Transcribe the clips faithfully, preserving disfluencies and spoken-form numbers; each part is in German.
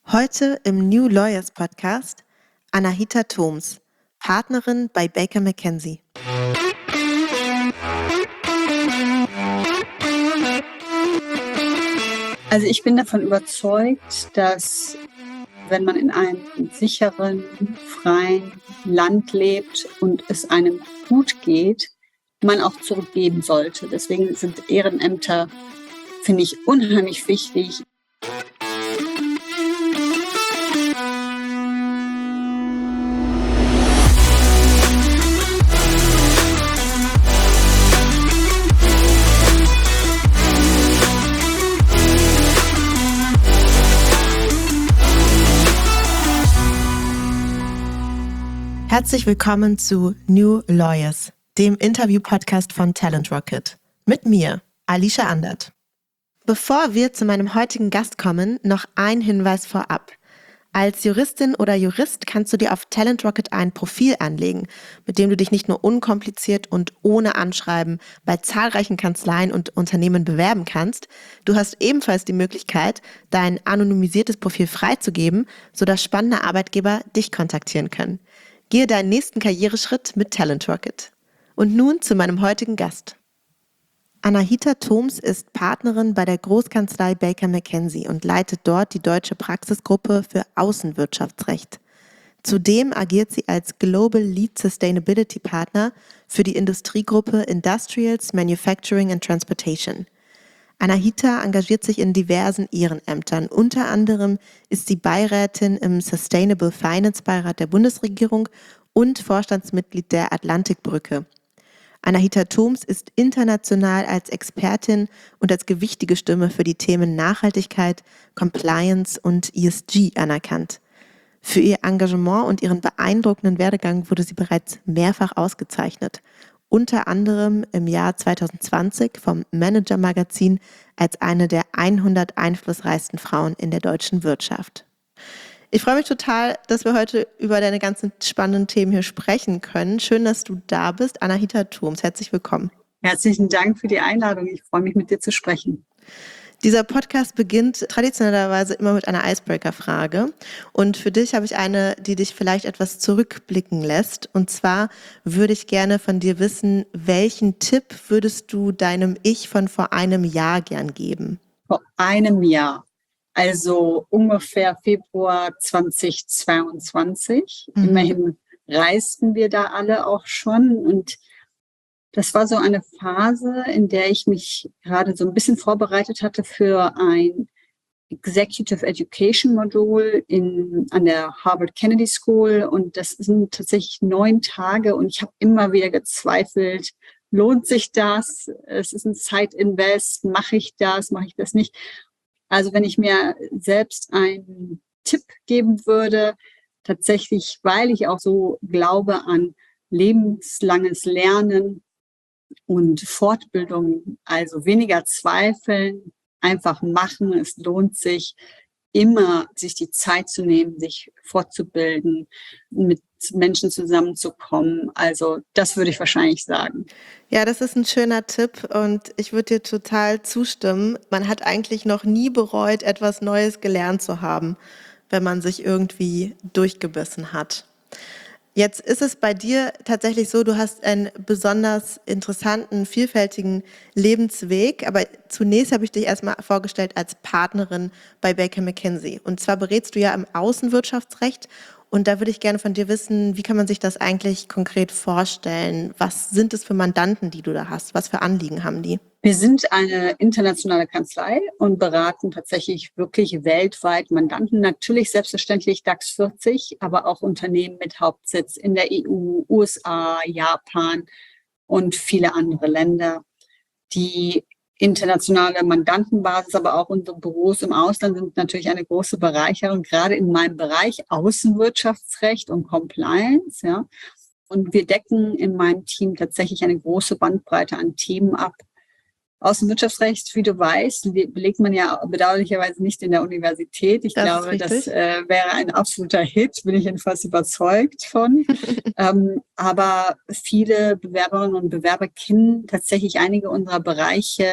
Heute im New Lawyers Podcast Anahita Thoms, Partnerin bei Baker McKenzie. Also ich bin davon überzeugt, dass wenn man in einem sicheren, freien Land lebt und es einem gut geht, man auch zurückgeben sollte. Deswegen sind Ehrenämter, finde ich, unheimlich wichtig. Herzlich willkommen zu New Lawyers, dem Interview-Podcast von Talent Rocket. Mit mir, Alicia Andert. Bevor wir zu meinem heutigen Gast kommen, noch ein Hinweis vorab. Als Juristin oder Jurist kannst du dir auf Talent Rocket ein Profil anlegen, mit dem du dich nicht nur unkompliziert und ohne Anschreiben bei zahlreichen Kanzleien und Unternehmen bewerben kannst, du hast ebenfalls die Möglichkeit, dein anonymisiertes Profil freizugeben, sodass spannende Arbeitgeber dich kontaktieren können. Gehe deinen nächsten Karriereschritt mit Talent Rocket. Und nun zu meinem heutigen Gast. Anahita Thoms ist Partnerin bei der Großkanzlei Baker McKenzie und leitet dort die deutsche Praxisgruppe für Außenwirtschaftsrecht. Zudem agiert sie als Global Lead Sustainability Partner für die Industriegruppe Industrials, Manufacturing and Transportation. Anahita engagiert sich in diversen Ehrenämtern. Unter anderem ist sie Beirätin im Sustainable Finance Beirat der Bundesregierung und Vorstandsmitglied der Atlantikbrücke. Anahita Thoms ist international als Expertin und als gewichtige Stimme für die Themen Nachhaltigkeit, Compliance und E S G anerkannt. Für ihr Engagement und ihren beeindruckenden Werdegang wurde sie bereits mehrfach ausgezeichnet. Unter anderem im Jahr zwanzig zwanzig vom Manager Magazin als eine der hundert einflussreichsten Frauen in der deutschen Wirtschaft. Ich freue mich total, dass wir heute über deine ganzen spannenden Themen hier sprechen können. Schön, dass du da bist. Anahita Thoms, herzlich willkommen. Herzlichen Dank für die Einladung. Ich freue mich, mit dir zu sprechen. Dieser Podcast beginnt traditionellerweise immer mit einer Icebreaker-Frage. Und für dich habe ich eine, die dich vielleicht etwas zurückblicken lässt. Und zwar würde ich gerne von dir wissen, welchen Tipp würdest du deinem Ich von vor einem Jahr gern geben? Vor einem Jahr, also ungefähr Februar zweitausendzweiundzwanzig. Mhm. Immerhin reisten wir da alle auch schon und das war so eine Phase, in der ich mich gerade so ein bisschen vorbereitet hatte für ein Executive Education Modul in, an der Harvard Kennedy School. Und das sind tatsächlich neun Tage und ich habe immer wieder gezweifelt, lohnt sich das? Es ist ein Zeitinvest, mache ich das, mache ich das nicht? Also wenn ich mir selbst einen Tipp geben würde, tatsächlich, weil ich auch so glaube an lebenslanges Lernen, und Fortbildung, also weniger zweifeln, einfach machen. Es lohnt sich immer, sich die Zeit zu nehmen, sich fortzubilden, mit Menschen zusammenzukommen. Also das würde ich wahrscheinlich sagen. Ja, das ist ein schöner Tipp und ich würde dir total zustimmen. Man hat eigentlich noch nie bereut, etwas Neues gelernt zu haben, wenn man sich irgendwie durchgebissen hat. Jetzt ist es bei dir tatsächlich so, du hast einen besonders interessanten, vielfältigen Lebensweg. Aber zunächst habe ich dich erstmal vorgestellt als Partnerin bei Baker McKenzie. Und zwar berätst du ja im Außenwirtschaftsrecht. Und da würde ich gerne von dir wissen, wie kann man sich das eigentlich konkret vorstellen? Was sind es für Mandanten, die du da hast? Was für Anliegen haben die? Wir sind eine internationale Kanzlei und beraten tatsächlich wirklich weltweit Mandanten. Natürlich selbstverständlich DAX vierzig, aber auch Unternehmen mit Hauptsitz in der E U, U S A, Japan und viele andere Länder. Die internationale Mandantenbasis, aber auch unsere Büros im Ausland sind natürlich eine große Bereicherung, gerade in meinem Bereich Außenwirtschaftsrecht und Compliance. Ja. Und wir decken in meinem Team tatsächlich eine große Bandbreite an Themen ab. Außenwirtschaftsrecht, wie du weißt, belegt man ja bedauerlicherweise nicht in der Universität. Ich das glaube, das äh, wäre ein absoluter Hit, bin ich jedenfalls überzeugt von. ähm, aber viele Bewerberinnen und Bewerber kennen tatsächlich einige unserer Bereiche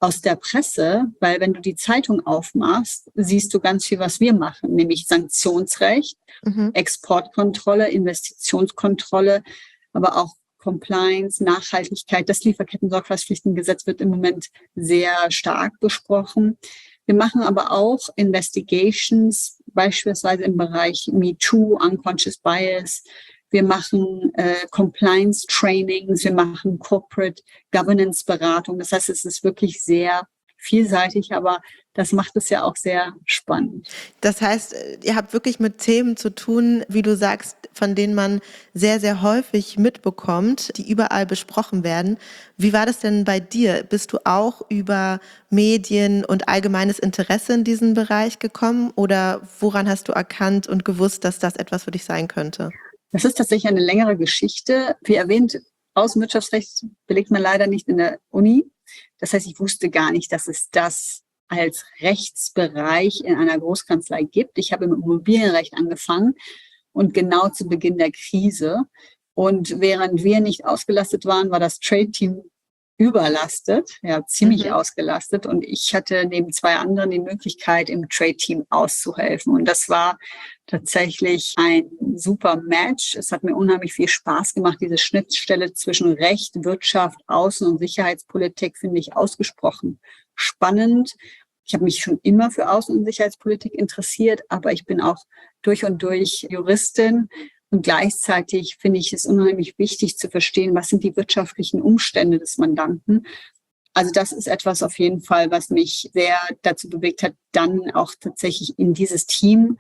aus der Presse, weil wenn du die Zeitung aufmachst, siehst du ganz viel, was wir machen, nämlich Sanktionsrecht, mhm. Exportkontrolle, Investitionskontrolle, aber auch Compliance, Nachhaltigkeit. Das Lieferketten-Sorgfaltspflichtengesetz wird im Moment sehr stark besprochen. Wir machen aber auch Investigations, beispielsweise im Bereich MeToo, Unconscious Bias. Wir machen äh, Compliance-Trainings, wir machen Corporate Governance-Beratung. Das heißt, es ist wirklich sehr vielseitig, aber das macht es ja auch sehr spannend. Das heißt, ihr habt wirklich mit Themen zu tun, wie du sagst, von denen man sehr, sehr häufig mitbekommt, die überall besprochen werden. Wie war das denn bei dir? Bist du auch über Medien und allgemeines Interesse in diesen Bereich gekommen oder woran hast du erkannt und gewusst, dass das etwas für dich sein könnte? Das ist tatsächlich eine längere Geschichte. Wie erwähnt, Außenwirtschaftsrecht belegt man leider nicht in der Uni. Das heißt, ich wusste gar nicht, dass es das als Rechtsbereich in einer Großkanzlei gibt. Ich habe im Immobilienrecht angefangen und genau zu Beginn der Krise. Und während wir nicht ausgelastet waren, war das Trade-Team überlastet, ja, ziemlich mhm. ausgelastet. Und ich hatte neben zwei anderen die Möglichkeit, im Trade-Team auszuhelfen. Und das war tatsächlich ein super Match. Es hat mir unheimlich viel Spaß gemacht. Diese Schnittstelle zwischen Recht, Wirtschaft, Außen- und Sicherheitspolitik finde ich ausgesprochen spannend. Ich habe mich schon immer für Außen- und Sicherheitspolitik interessiert, aber ich bin auch durch und durch Juristin. Und gleichzeitig finde ich es unheimlich wichtig zu verstehen, was sind die wirtschaftlichen Umstände des Mandanten. Also das ist etwas auf jeden Fall, was mich sehr dazu bewegt hat, dann auch tatsächlich in dieses Team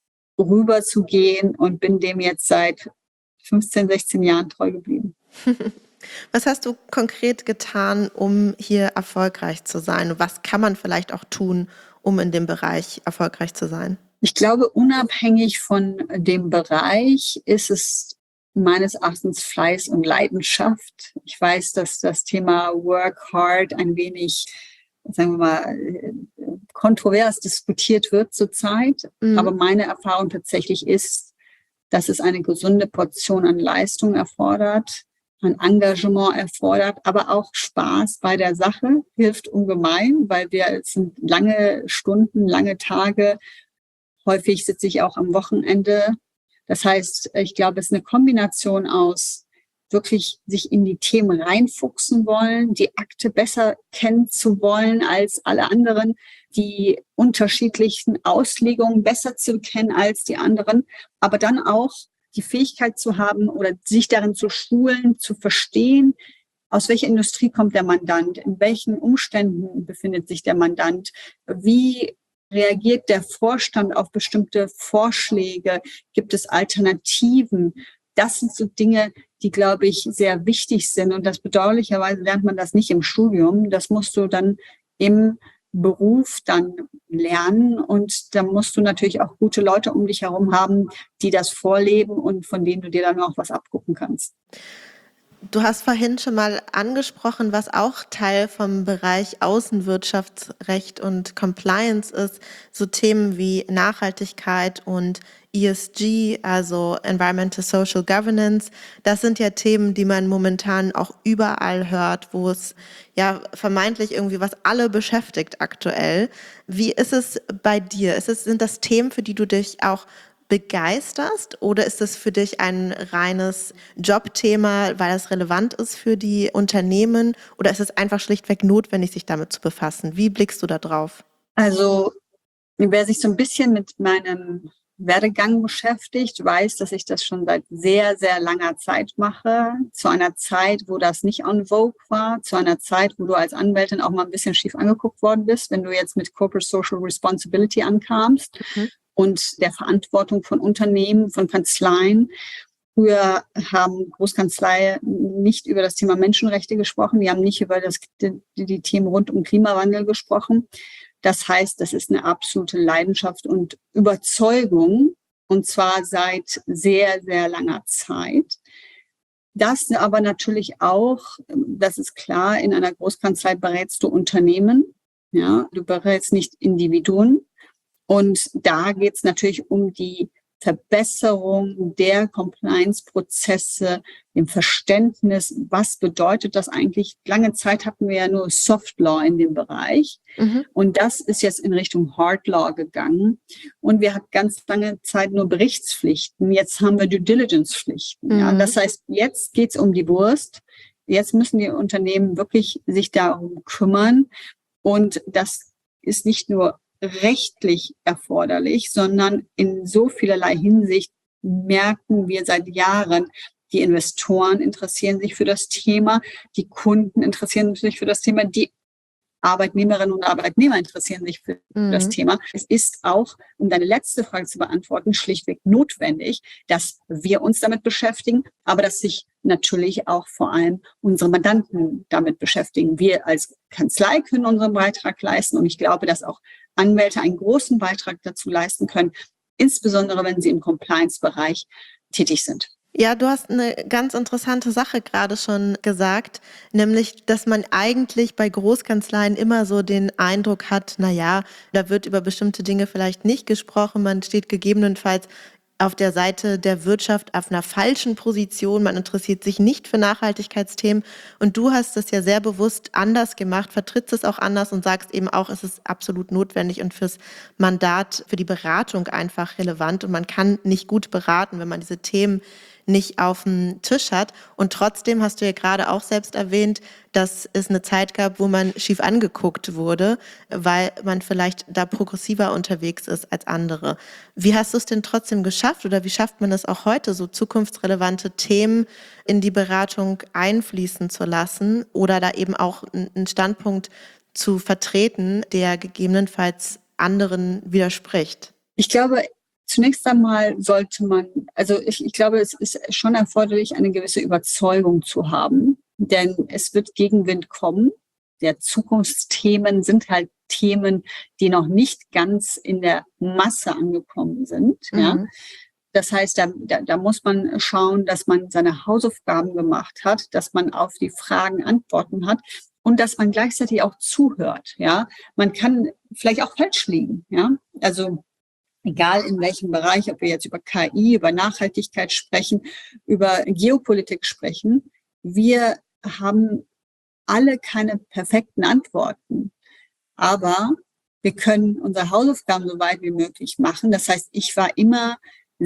rüberzugehen und bin dem jetzt seit fünfzehn, sechzehn Jahren treu geblieben. Was hast du konkret getan, um hier erfolgreich zu sein? Und was kann man vielleicht auch tun, um in dem Bereich erfolgreich zu sein? Ich glaube, unabhängig von dem Bereich ist es meines Erachtens Fleiß und Leidenschaft. Ich weiß, dass das Thema Work Hard ein wenig, sagen wir mal, kontrovers diskutiert wird zurzeit. Mhm. Aber meine Erfahrung tatsächlich ist, dass es eine gesunde Portion an Leistung erfordert, an Engagement erfordert, aber auch Spaß bei der Sache hilft ungemein, weil wir es sind lange Stunden, lange Tage. Häufig sitze ich auch am Wochenende. Das heißt, ich glaube, es ist eine Kombination aus wirklich sich in die Themen reinfuchsen wollen, die Akte besser kennen zu wollen als alle anderen, die unterschiedlichen Auslegungen besser zu kennen als die anderen, aber dann auch die Fähigkeit zu haben oder sich darin zu schulen, zu verstehen, aus welcher Industrie kommt der Mandant, in welchen Umständen befindet sich der Mandant, wie reagiert der Vorstand auf bestimmte Vorschläge, gibt es Alternativen. Das sind so Dinge, die, glaube ich, sehr wichtig sind. Und das bedauerlicherweise lernt man das nicht im Studium. Das musst du dann im Beruf dann lernen. Und da musst du natürlich auch gute Leute um dich herum haben, die das vorleben und von denen du dir dann auch was abgucken kannst. Du hast vorhin schon mal angesprochen, was auch Teil vom Bereich Außenwirtschaftsrecht und Compliance ist, so Themen wie Nachhaltigkeit und E S G, also Environmental Social Governance. Das sind ja Themen, die man momentan auch überall hört, wo es ja vermeintlich irgendwie was alle beschäftigt aktuell. Wie ist es bei dir? Ist es, sind das Themen, für die du dich auch begeisterst oder ist es für dich ein reines Jobthema, weil das relevant ist für die Unternehmen oder ist es einfach schlichtweg notwendig, sich damit zu befassen? Wie blickst du da drauf? Also wer sich so ein bisschen mit meinem Werdegang beschäftigt, weiß, dass ich das schon seit sehr, sehr langer Zeit mache. Zu einer Zeit, wo das nicht en vogue war, zu einer Zeit, wo du als Anwältin auch mal ein bisschen schief angeguckt worden bist, wenn du jetzt mit Corporate Social Responsibility ankamst. Mhm. Und der Verantwortung von Unternehmen, von Kanzleien. Früher haben Großkanzleien nicht über das Thema Menschenrechte gesprochen, die haben nicht über das, die, die Themen rund um Klimawandel gesprochen. Das heißt, das ist eine absolute Leidenschaft und Überzeugung, und zwar seit sehr, sehr langer Zeit. Das aber natürlich auch, das ist klar, in einer Großkanzlei berätst du Unternehmen, ja, du berätst nicht Individuen. Und da geht es natürlich um die Verbesserung der Compliance-Prozesse, dem Verständnis, was bedeutet das eigentlich? Lange Zeit hatten wir ja nur Soft Law in dem Bereich. Mhm. Und das ist jetzt in Richtung Hard Law gegangen. Und wir hatten ganz lange Zeit nur Berichtspflichten. Jetzt haben wir Due Diligence-Pflichten. Mhm. Ja. Das heißt, jetzt geht es um die Wurst. Jetzt müssen die Unternehmen wirklich sich darum kümmern. Und das ist nicht nur rechtlich erforderlich, sondern in so vielerlei Hinsicht merken wir seit Jahren, die Investoren interessieren sich für das Thema, die Kunden interessieren sich für das Thema, die Arbeitnehmerinnen und Arbeitnehmer interessieren sich für mhm. das Thema. Es ist auch, um deine letzte Frage zu beantworten, schlichtweg notwendig, dass wir uns damit beschäftigen, aber dass sich natürlich auch vor allem unsere Mandanten damit beschäftigen. Wir als Kanzlei können unseren Beitrag leisten und ich glaube, dass auch Anwälte einen großen Beitrag dazu leisten können, insbesondere wenn sie im Compliance-Bereich tätig sind. Ja, du hast eine ganz interessante Sache gerade schon gesagt, nämlich, dass man eigentlich bei Großkanzleien immer so den Eindruck hat, na ja, da wird über bestimmte Dinge vielleicht nicht gesprochen, man steht gegebenenfalls auf der Seite der Wirtschaft auf einer falschen Position, man interessiert sich nicht für Nachhaltigkeitsthemen und du hast es ja sehr bewusst anders gemacht, vertrittst es auch anders und sagst eben auch, es ist absolut notwendig und fürs Mandat, für die Beratung einfach relevant und man kann nicht gut beraten, wenn man diese Themen nicht auf dem Tisch hat. Und trotzdem hast du ja gerade auch selbst erwähnt, dass es eine Zeit gab, wo man schief angeguckt wurde, weil man vielleicht da progressiver unterwegs ist als andere. Wie hast du es denn trotzdem geschafft oder wie schafft man es auch heute, so zukunftsrelevante Themen in die Beratung einfließen zu lassen oder da eben auch einen Standpunkt zu vertreten, der gegebenenfalls anderen widerspricht? Ich glaube, zunächst einmal sollte man, also ich, ich glaube, es ist schon erforderlich, eine gewisse Überzeugung zu haben, denn es wird Gegenwind kommen. Der Zukunftsthemen sind halt Themen, die noch nicht ganz in der Masse angekommen sind. Mhm. Ja. Das heißt, da, da, da muss man schauen, dass man seine Hausaufgaben gemacht hat, dass man auf die Fragen Antworten hat und dass man gleichzeitig auch zuhört. Ja, man kann vielleicht auch falsch liegen. Ja, also egal in welchem Bereich, ob wir jetzt über K I, über Nachhaltigkeit sprechen, über Geopolitik sprechen, wir haben alle keine perfekten Antworten. Aber wir können unsere Hausaufgaben so weit wie möglich machen. Das heißt, ich war immer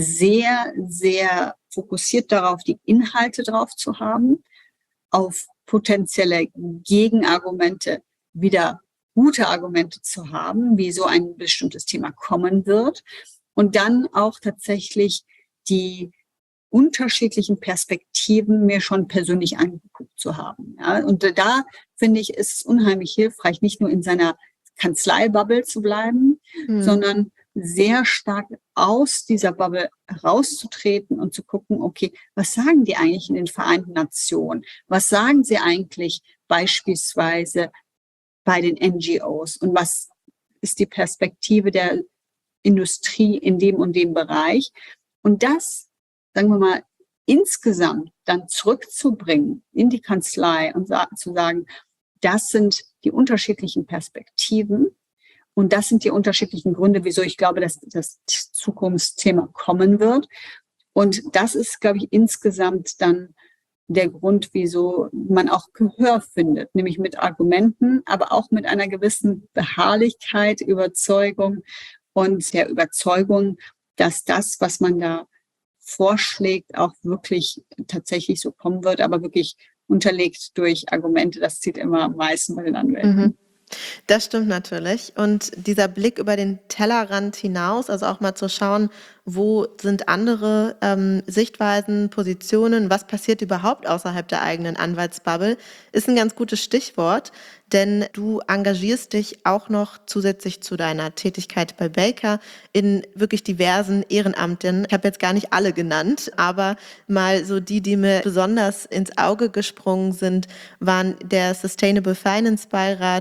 sehr, sehr fokussiert darauf, die Inhalte drauf zu haben, auf potenzielle Gegenargumente wieder gute Argumente zu haben, wie so ein bestimmtes Thema kommen wird und dann auch tatsächlich die unterschiedlichen Perspektiven mir schon persönlich angeguckt zu haben. Ja, und da finde ich, ist es unheimlich hilfreich, nicht nur in seiner Kanzlei-Bubble zu bleiben, mhm. sondern sehr stark aus dieser Bubble herauszutreten und zu gucken, okay, was sagen die eigentlich in den Vereinten Nationen? Was sagen sie eigentlich beispielsweise bei den N G Os und was ist die Perspektive der Industrie in dem und dem Bereich und das, sagen wir mal, insgesamt dann zurückzubringen in die Kanzlei und sa- zu sagen, das sind die unterschiedlichen Perspektiven und das sind die unterschiedlichen Gründe, wieso ich glaube, dass das Zukunftsthema kommen wird und das ist, glaube ich, insgesamt dann der Grund, wieso man auch Gehör findet, nämlich mit Argumenten, aber auch mit einer gewissen Beharrlichkeit, Überzeugung und der Überzeugung, dass das, was man da vorschlägt, auch wirklich tatsächlich so kommen wird, aber wirklich unterlegt durch Argumente. Das zieht immer am meisten bei den Anwälten. Mhm. Das stimmt natürlich. Und dieser Blick über den Tellerrand hinaus, also auch mal zu schauen, wo sind andere ähm, Sichtweisen, Positionen, was passiert überhaupt außerhalb der eigenen Anwaltsbubble, ist ein ganz gutes Stichwort, denn du engagierst dich auch noch zusätzlich zu deiner Tätigkeit bei Baker in wirklich diversen Ehrenamten. Ich habe jetzt gar nicht alle genannt, aber mal so die, die mir besonders ins Auge gesprungen sind, waren der Sustainable Finance Beirat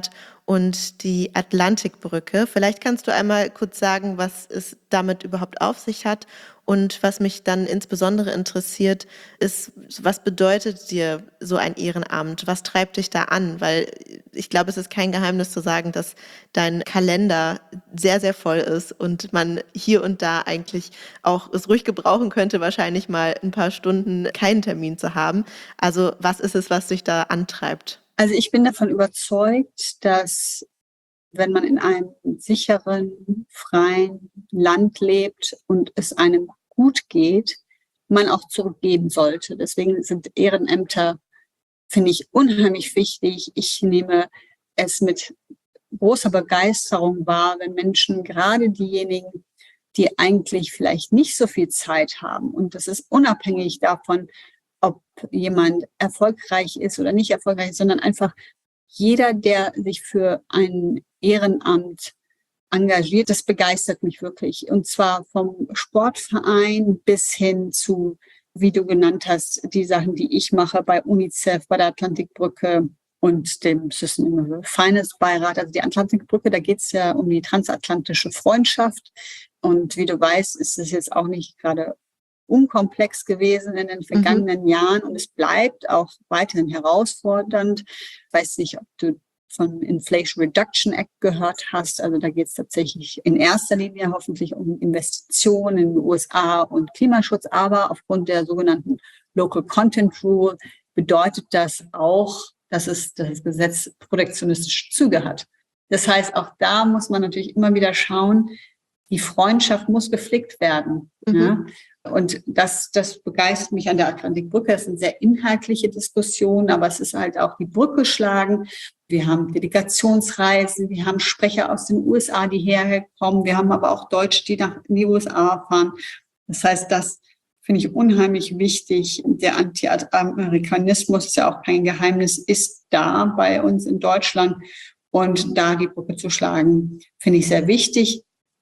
und die Atlantikbrücke. Vielleicht kannst du einmal kurz sagen, was es damit überhaupt auf sich hat. Und was mich dann insbesondere interessiert, ist, was bedeutet dir so ein Ehrenamt? Was treibt dich da an? Weil ich glaube, es ist kein Geheimnis zu sagen, dass dein Kalender sehr, sehr voll ist und man hier und da eigentlich auch es ruhig gebrauchen könnte, wahrscheinlich mal ein paar Stunden keinen Termin zu haben. Also was ist es, was dich da antreibt? Also ich bin davon überzeugt, dass wenn man in einem sicheren, freien Land lebt und es einem gut geht, man auch zurückgeben sollte. Deswegen sind Ehrenämter, finde ich, unheimlich wichtig. Ich nehme es mit großer Begeisterung wahr, wenn Menschen, gerade diejenigen, die eigentlich vielleicht nicht so viel Zeit haben, und das ist unabhängig davon, ob jemand erfolgreich ist oder nicht erfolgreich ist, sondern einfach jeder, der sich für ein Ehrenamt engagiert, das begeistert mich wirklich. Und zwar vom Sportverein bis hin zu, wie du genannt hast, die Sachen, die ich mache bei UNICEF, bei der Atlantikbrücke und dem Sustainable Finance Beirat. Also die Atlantikbrücke, da geht es ja um die transatlantische Freundschaft. Und wie du weißt, ist es jetzt auch nicht gerade unkomplex gewesen in den vergangenen mhm. Jahren und es bleibt auch weiterhin herausfordernd. Ich weiß nicht, ob du von Inflation Reduction Act gehört hast. Also da geht es tatsächlich in erster Linie hoffentlich um Investitionen in den U S A und Klimaschutz. Aber aufgrund der sogenannten Local Content Rule bedeutet das auch, dass es das Gesetz protektionistische Züge hat. Das heißt, auch da muss man natürlich immer wieder schauen, die Freundschaft muss gepflegt werden. Mhm. Ja? Und das, das begeistert mich an der Atlantikbrücke. Das ist eine sehr inhaltliche Diskussion, aber es ist halt auch die Brücke schlagen. Wir haben Delegationsreisen, wir haben Sprecher aus den U S A, die hierher kommen. Wir haben aber auch Deutsche, die nach in die U S A fahren. Das heißt, das finde ich unheimlich wichtig. Der Anti-Amerikanismus, ist ja auch kein Geheimnis, ist da bei uns in Deutschland. Und da die Brücke zu schlagen, finde ich sehr wichtig.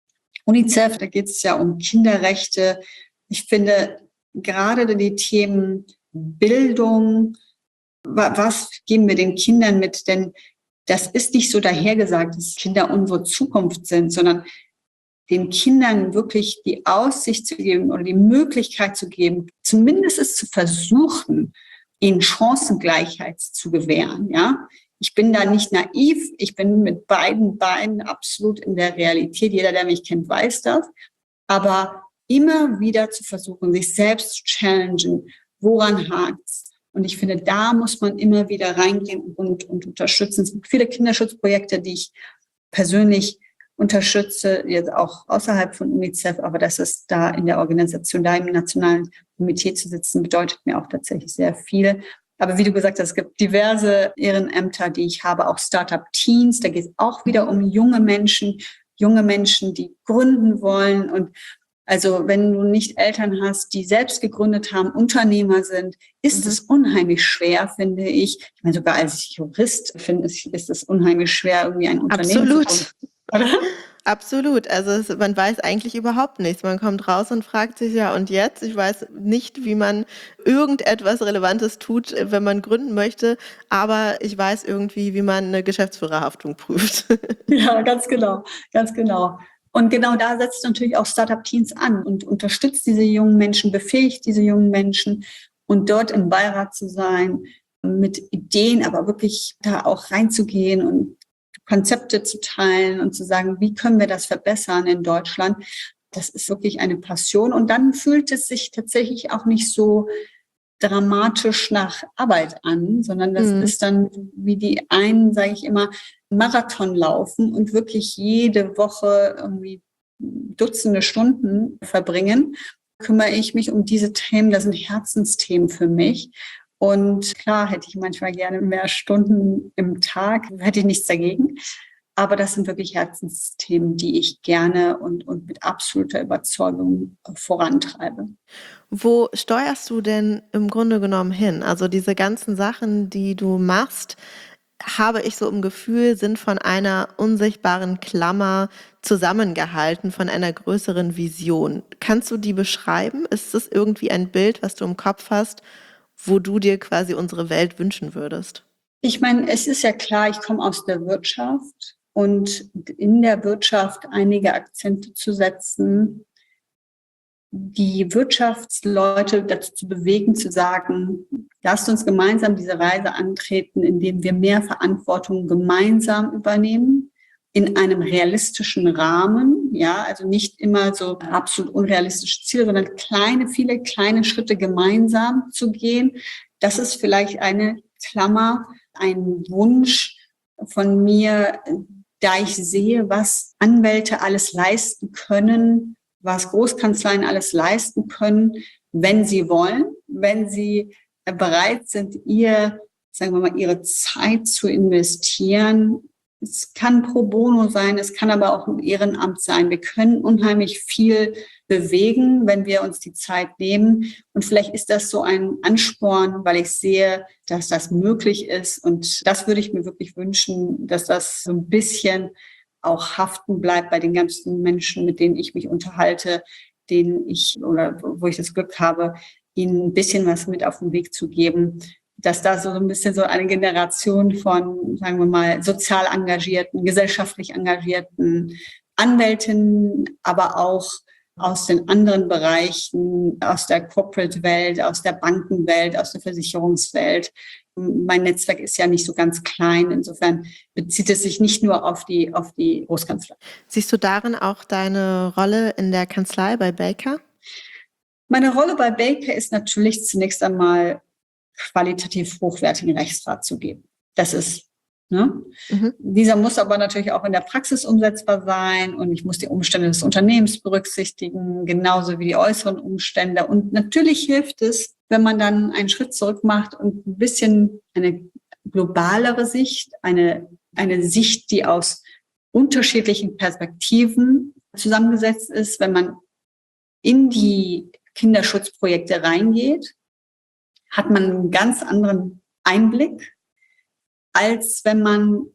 UNICEF, da geht es ja um Kinderrechte. Ich finde gerade die Themen Bildung, was geben wir den Kindern mit? Denn das ist nicht so dahergesagt, dass Kinder unsere Zukunft sind, sondern den Kindern wirklich die Aussicht zu geben oder die Möglichkeit zu geben, zumindest es zu versuchen, ihnen Chancengleichheit zu gewähren. Ja, ich bin da nicht naiv. Ich bin mit beiden Beinen absolut in der Realität. Jeder, der mich kennt, weiß das. Aber immer wieder zu versuchen, sich selbst zu challengen, woran hakt's? Und ich finde, da muss man immer wieder reingehen und, und unterstützen. Es gibt viele Kinderschutzprojekte, die ich persönlich unterstütze, jetzt auch außerhalb von UNICEF, aber das ist da in der Organisation, da im nationalen Komitee zu sitzen, bedeutet mir auch tatsächlich sehr viel. Aber wie du gesagt hast, es gibt diverse Ehrenämter, die ich habe, auch Startup Teens, da geht es auch wieder um junge Menschen, junge Menschen, die gründen wollen. Und also wenn du nicht Eltern hast, die selbst gegründet haben, Unternehmer sind, ist mhm. es unheimlich schwer, finde ich. Ich meine, sogar als Jurist finde ich, ist es unheimlich schwer, irgendwie ein Unternehmen Absolut. zu gründen. Oder? Absolut. Also es, man weiß eigentlich überhaupt nichts. Man kommt raus und fragt sich, ja, und jetzt? Ich weiß nicht, wie man irgendetwas Relevantes tut, wenn man gründen möchte, aber ich weiß irgendwie, wie man eine Geschäftsführerhaftung prüft. Ja, ganz genau, ganz genau. Und genau da setzt natürlich auch Startup Teens an und unterstützt diese jungen Menschen, befähigt diese jungen Menschen und dort im Beirat zu sein, mit Ideen, aber wirklich da auch reinzugehen und Konzepte zu teilen und zu sagen, wie können wir das verbessern in Deutschland? Das ist wirklich eine Passion. Und dann fühlt es sich tatsächlich auch nicht so dramatisch nach Arbeit an, sondern das mhm. ist dann, wie die einen, sage ich immer, Marathon laufen und wirklich jede Woche irgendwie Dutzende Stunden verbringen, kümmere ich mich um diese Themen. Das sind Herzensthemen für mich. Und klar hätte ich manchmal gerne mehr Stunden im Tag, hätte ich nichts dagegen. Aber das sind wirklich Herzensthemen, die ich gerne und, und mit absoluter Überzeugung vorantreibe. Wo steuerst du denn im Grunde genommen hin? Also diese ganzen Sachen, die du machst, habe ich so im Gefühl, sind von einer unsichtbaren Klammer zusammengehalten, von einer größeren Vision. Kannst du die beschreiben? Ist das irgendwie ein Bild, was du im Kopf hast, wo du dir quasi unsere Welt wünschen würdest? Ich meine, es ist ja klar, ich komme aus der Wirtschaft und in der Wirtschaft einige Akzente zu setzen, die Wirtschaftsleute dazu zu bewegen, zu sagen, lasst uns gemeinsam diese Reise antreten, indem wir mehr Verantwortung gemeinsam übernehmen, in einem realistischen Rahmen, ja, also nicht immer so absolut unrealistische Ziele, sondern kleine, viele kleine Schritte gemeinsam zu gehen. Das ist vielleicht eine Klammer, ein Wunsch von mir, da ich sehe, was Anwälte alles leisten können, was Großkanzleien alles leisten können, wenn sie wollen, wenn sie bereit sind, ihr, sagen wir mal, ihre Zeit zu investieren. Es kann pro bono sein, es kann aber auch im Ehrenamt sein. Wir können unheimlich viel bewegen, wenn wir uns die Zeit nehmen. Und vielleicht ist das so ein Ansporn, weil ich sehe, dass das möglich ist. Und das würde ich mir wirklich wünschen, dass das so ein bisschen auch haften bleibt bei den ganzen Menschen, mit denen ich mich unterhalte, denen ich oder wo ich das Glück habe, ihnen ein bisschen was mit auf den Weg zu geben, dass da so ein bisschen so eine Generation von, sagen wir mal, sozial engagierten, gesellschaftlich engagierten Anwältinnen, aber auch aus den anderen Bereichen, aus der Corporate-Welt, aus der Bankenwelt, aus der Versicherungswelt. Mein Netzwerk ist ja nicht so ganz klein. Insofern bezieht es sich nicht nur auf die, auf die Großkanzlei. Siehst du darin auch deine Rolle in der Kanzlei bei Baker? Meine Rolle bei Baker ist natürlich zunächst einmal qualitativ hochwertigen Rechtsrat zu geben. Das ist Ne? Mhm. Dieser muss aber natürlich auch in der Praxis umsetzbar sein und ich muss die Umstände des Unternehmens berücksichtigen, genauso wie die äußeren Umstände. Und natürlich hilft es, wenn man dann einen Schritt zurück macht und ein bisschen eine globalere Sicht, eine, eine Sicht, die aus unterschiedlichen Perspektiven zusammengesetzt ist, wenn man in die Kinderschutzprojekte reingeht, hat man einen ganz anderen Einblick, als wenn man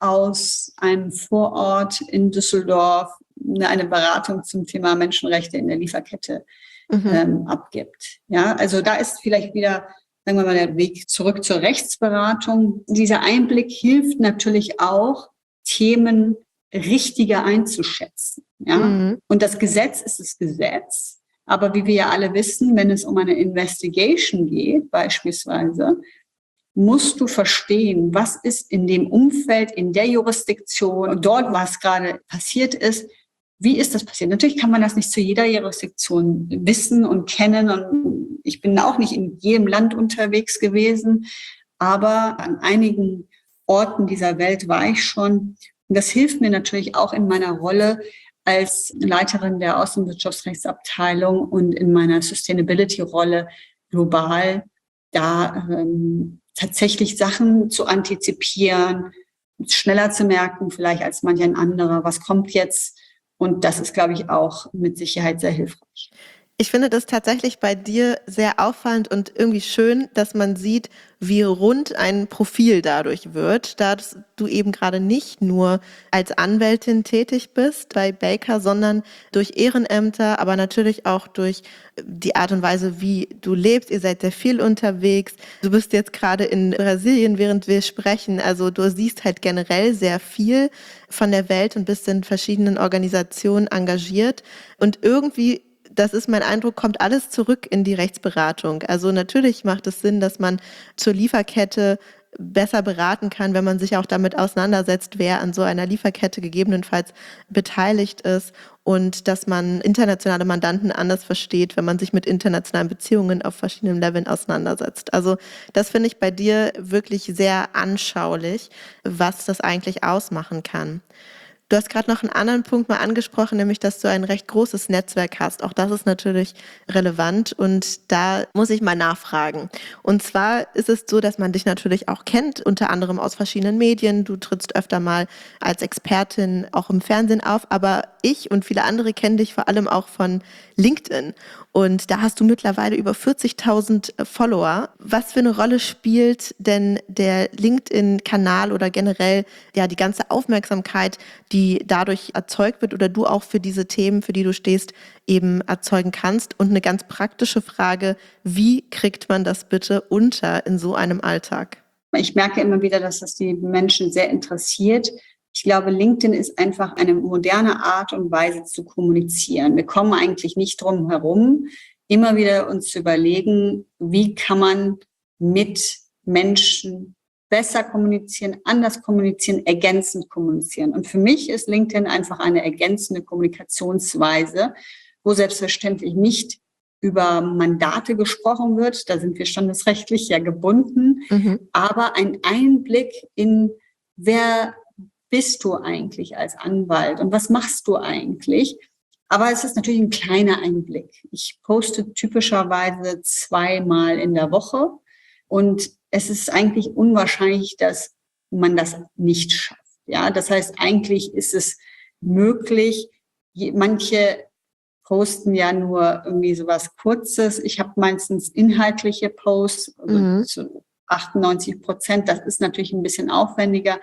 aus einem Vorort in Düsseldorf eine Beratung zum Thema Menschenrechte in der Lieferkette mhm. ähm, abgibt. Ja, also da ist vielleicht wieder, sagen wir mal, der Weg zurück zur Rechtsberatung. Dieser Einblick hilft natürlich auch, Themen richtiger einzuschätzen. Ja, mhm. Und das Gesetz ist das Gesetz. Aber wie wir ja alle wissen, wenn es um eine Investigation geht, beispielsweise, musst du verstehen, was ist in dem Umfeld, in der Jurisdiktion und dort, was gerade passiert ist, wie ist das passiert? Natürlich kann man das nicht zu jeder Jurisdiktion wissen und kennen und ich bin auch nicht in jedem Land unterwegs gewesen, aber an einigen Orten dieser Welt war ich schon und das hilft mir natürlich auch in meiner Rolle als Leiterin der Außenwirtschaftsrechtsabteilung und in meiner Sustainability-Rolle global da ähm, tatsächlich Sachen zu antizipieren, schneller zu merken, vielleicht als manch ein anderer, was kommt jetzt. Und das ist, glaube ich, auch mit Sicherheit sehr hilfreich. Ich finde das tatsächlich bei dir sehr auffallend und irgendwie schön, dass man sieht, wie rund ein Profil dadurch wird, da du eben gerade nicht nur als Anwältin tätig bist bei Baker, sondern durch Ehrenämter, aber natürlich auch durch die Art und Weise, wie du lebst. Ihr seid sehr viel unterwegs. Du bist jetzt gerade in Brasilien, während wir sprechen. Also du siehst halt generell sehr viel von der Welt und bist in verschiedenen Organisationen engagiert. Und irgendwie, das ist mein Eindruck, kommt alles zurück in die Rechtsberatung. Also natürlich macht es Sinn, dass man zur Lieferkette besser beraten kann, wenn man sich auch damit auseinandersetzt, wer an so einer Lieferkette gegebenenfalls beteiligt ist und dass man internationale Mandanten anders versteht, wenn man sich mit internationalen Beziehungen auf verschiedenen Leveln auseinandersetzt. Also das finde ich bei dir wirklich sehr anschaulich, was das eigentlich ausmachen kann. Du hast gerade noch einen anderen Punkt mal angesprochen, nämlich, dass du ein recht großes Netzwerk hast. Auch das ist natürlich relevant und da muss ich mal nachfragen. Und zwar ist es so, dass man dich natürlich auch kennt, unter anderem aus verschiedenen Medien. Du trittst öfter mal als Expertin auch im Fernsehen auf, aber ich und viele andere kennen dich vor allem auch von LinkedIn. Und da hast du mittlerweile über vierzigtausend Follower. Was für eine Rolle spielt denn der LinkedIn-Kanal oder generell ja die ganze Aufmerksamkeit, die dadurch erzeugt wird oder du auch für diese Themen, für die du stehst, eben erzeugen kannst? Und eine ganz praktische Frage, wie kriegt man das bitte unter in so einem Alltag? Ich merke immer wieder, dass das die Menschen sehr interessiert. Ich glaube, LinkedIn ist einfach eine moderne Art und Weise zu kommunizieren. Wir kommen eigentlich nicht drum herum, immer wieder uns zu überlegen, wie kann man mit Menschen besser kommunizieren, anders kommunizieren, ergänzend kommunizieren. Und für mich ist LinkedIn einfach eine ergänzende Kommunikationsweise, wo selbstverständlich nicht über Mandate gesprochen wird. Da sind wir standesrechtlich ja gebunden. Mhm. Aber ein Einblick in, wer bist du eigentlich als Anwalt und was machst du eigentlich? Aber es ist natürlich ein kleiner Einblick. Ich poste typischerweise zweimal in der Woche und es ist eigentlich unwahrscheinlich, dass man das nicht schafft. Ja, das heißt, eigentlich ist es möglich. Manche posten ja nur irgendwie sowas Kurzes. Ich habe meistens inhaltliche Posts, also mhm. zu achtundneunzig Prozent. Das ist natürlich ein bisschen aufwendiger.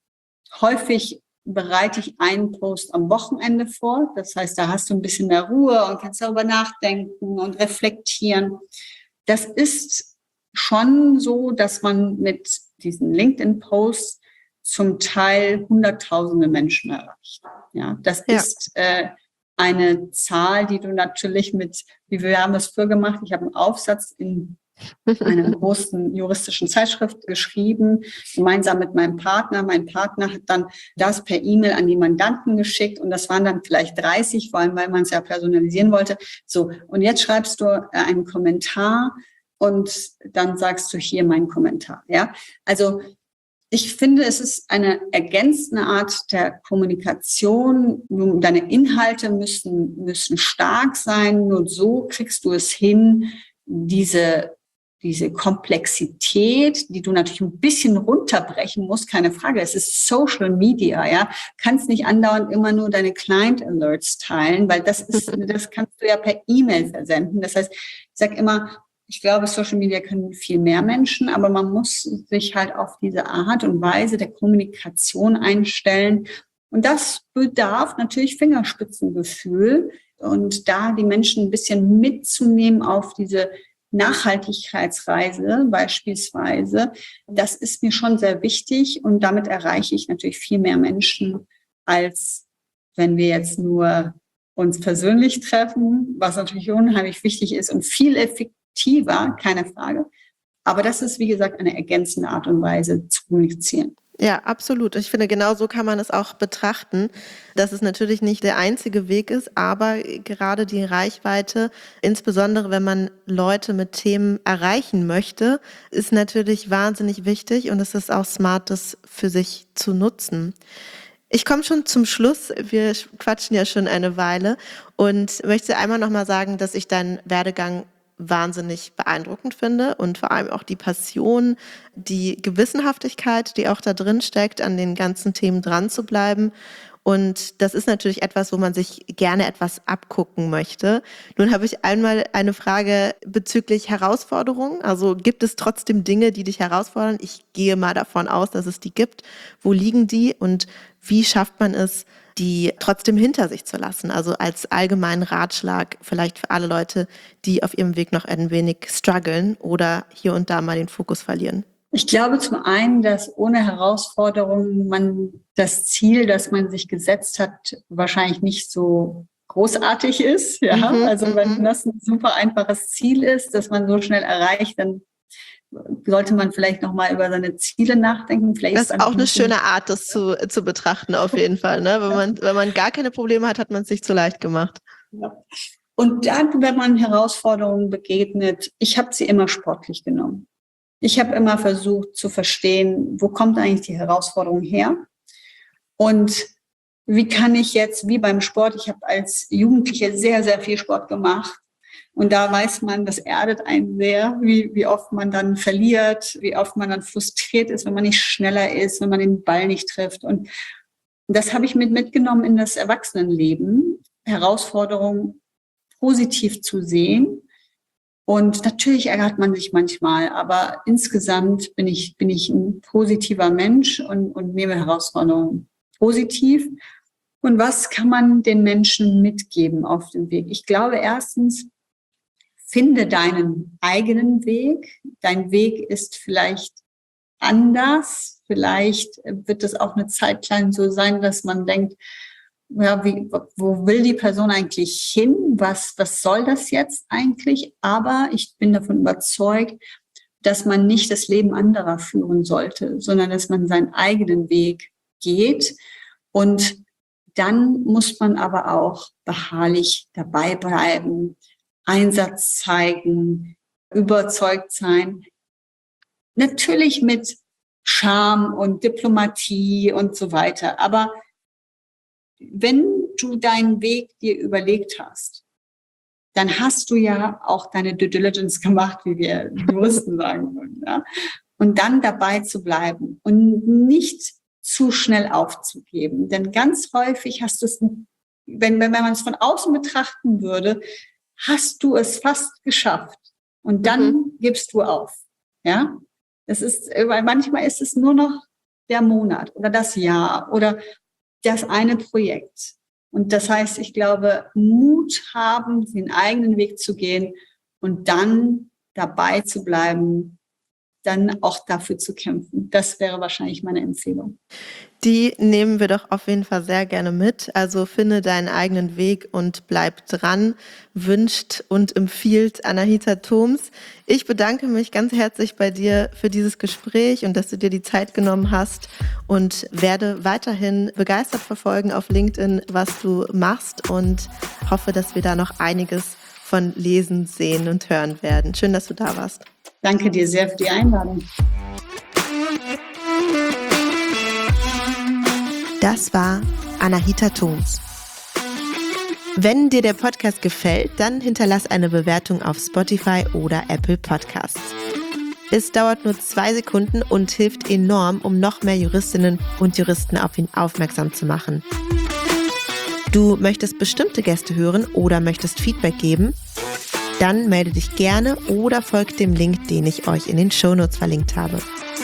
Häufig bereite ich einen Post am Wochenende vor. Das heißt, da hast du ein bisschen mehr Ruhe und kannst darüber nachdenken und reflektieren. Das ist schon so, dass man mit diesen LinkedIn-Posts zum Teil hunderttausende Menschen erreicht. Ja, das ja. ist äh, eine Zahl, die du natürlich mit, wie wir haben es früher gemacht, ich habe einen Aufsatz in einer großen juristischen Zeitschrift geschrieben, gemeinsam mit meinem Partner. Mein Partner hat dann das per E-Mail an die Mandanten geschickt und das waren dann vielleicht dreißig, vor allem weil man es ja personalisieren wollte. So, und jetzt schreibst du einen Kommentar und dann sagst du hier meinen Kommentar. Ja, also ich finde, es ist eine ergänzende Art der Kommunikation. Deine Inhalte müssen, müssen stark sein. Nur so kriegst du es hin, diese diese Komplexität, die du natürlich ein bisschen runterbrechen musst, keine Frage. Es ist Social Media, ja. Kannst nicht andauernd immer nur deine Client Alerts teilen, weil das ist, das kannst du ja per E-Mail versenden. Das heißt, ich sage immer, ich glaube, Social Media können viel mehr Menschen, aber man muss sich halt auf diese Art und Weise der Kommunikation einstellen. Und das bedarf natürlich Fingerspitzengefühl und da die Menschen ein bisschen mitzunehmen auf diese Nachhaltigkeitsreise beispielsweise, das ist mir schon sehr wichtig und damit erreiche ich natürlich viel mehr Menschen, als wenn wir jetzt nur uns persönlich treffen, was natürlich unheimlich wichtig ist und viel effektiver, keine Frage. Aber das ist, wie gesagt, eine ergänzende Art und Weise zu kommunizieren. Ja, absolut. Ich finde, genau so kann man es auch betrachten, dass es natürlich nicht der einzige Weg ist, aber gerade die Reichweite, insbesondere wenn man Leute mit Themen erreichen möchte, ist natürlich wahnsinnig wichtig und es ist auch smart, das für sich zu nutzen. Ich komme schon zum Schluss. Wir quatschen ja schon eine Weile und möchte einmal nochmal sagen, dass ich deinen Werdegang wahnsinnig beeindruckend finde und vor allem auch die Passion, die Gewissenhaftigkeit, die auch da drin steckt, an den ganzen Themen dran zu bleiben. Und das ist natürlich etwas, wo man sich gerne etwas abgucken möchte. Nun habe ich einmal eine Frage bezüglich Herausforderungen. Also gibt es trotzdem Dinge, die dich herausfordern? Ich gehe mal davon aus, dass es die gibt. Wo liegen die und wie schafft man es, die trotzdem hinter sich zu lassen? Also als allgemeinen Ratschlag vielleicht für alle Leute, die auf ihrem Weg noch ein wenig strugglen oder hier und da mal den Fokus verlieren. Ich glaube zum einen, dass ohne Herausforderungen man das Ziel, das man sich gesetzt hat, wahrscheinlich nicht so großartig ist. Ja, mhm, also wenn das ein super einfaches Ziel ist, das man so schnell erreicht, dann sollte man vielleicht noch mal über seine Ziele nachdenken. Vielleicht das ist auch eine schöne Art, das zu, zu betrachten, auf jeden Fall. Ne? Wenn man, wenn man gar keine Probleme hat, hat man es sich zu leicht gemacht. Ja. Und dann, wenn man Herausforderungen begegnet, ich habe sie immer sportlich genommen. Ich habe immer versucht zu verstehen, wo kommt eigentlich die Herausforderung her? Und wie kann ich jetzt, wie beim Sport, ich habe als Jugendliche sehr, sehr viel Sport gemacht. Und da weiß man, das erdet einen sehr, wie, wie oft man dann verliert, wie oft man dann frustriert ist, wenn man nicht schneller ist, wenn man den Ball nicht trifft. Und das habe ich mit mitgenommen in das Erwachsenenleben, Herausforderungen positiv zu sehen. Und natürlich ärgert man sich manchmal, aber insgesamt bin ich, bin ich ein positiver Mensch und, und nehme Herausforderungen positiv. Und was kann man den Menschen mitgeben auf dem Weg? Ich glaube, erstens, finde deinen eigenen Weg. Dein Weg ist vielleicht anders. Vielleicht wird es auch eine Zeit lang so sein, dass man denkt, ja, wie, wo will die Person eigentlich hin? Was, was soll das jetzt eigentlich? Aber ich bin davon überzeugt, dass man nicht das Leben anderer führen sollte, sondern dass man seinen eigenen Weg geht. Und dann muss man aber auch beharrlich dabei bleiben, Einsatz zeigen, überzeugt sein. Natürlich mit Charme und Diplomatie und so weiter. Aber wenn du deinen Weg dir überlegt hast, dann hast du ja auch deine Due Diligence gemacht, wie wir Juristen sagen würden. Ja? Und dann dabei zu bleiben und nicht zu schnell aufzugeben. Denn ganz häufig hast du es, wenn, wenn man es von außen betrachten würde, hast du es fast geschafft. Und dann mhm. gibst du auf. Ja? Das ist, weil manchmal ist es nur noch der Monat oder das Jahr oder das eine Projekt. Und das heißt, ich glaube, Mut haben, den eigenen Weg zu gehen und dann dabei zu bleiben, dann auch dafür zu kämpfen. Das wäre wahrscheinlich meine Empfehlung. Die nehmen wir doch auf jeden Fall sehr gerne mit. Also finde deinen eigenen Weg und bleib dran, wünscht und empfiehlt Anahita Thoms. Ich bedanke mich ganz herzlich bei dir für dieses Gespräch und dass du dir die Zeit genommen hast und werde weiterhin begeistert verfolgen auf LinkedIn, was du machst und hoffe, dass wir da noch einiges von lesen, sehen und hören werden. Schön, dass du da warst. Danke dir sehr für die Einladung. Das war Anahita Thoms. Wenn dir der Podcast gefällt, dann hinterlass eine Bewertung auf Spotify oder Apple Podcasts. Es dauert nur zwei Sekunden und hilft enorm, um noch mehr Juristinnen und Juristen auf ihn aufmerksam zu machen. Du möchtest bestimmte Gäste hören oder möchtest Feedback geben? Dann melde dich gerne oder folgt dem Link, den ich euch in den Shownotes verlinkt habe.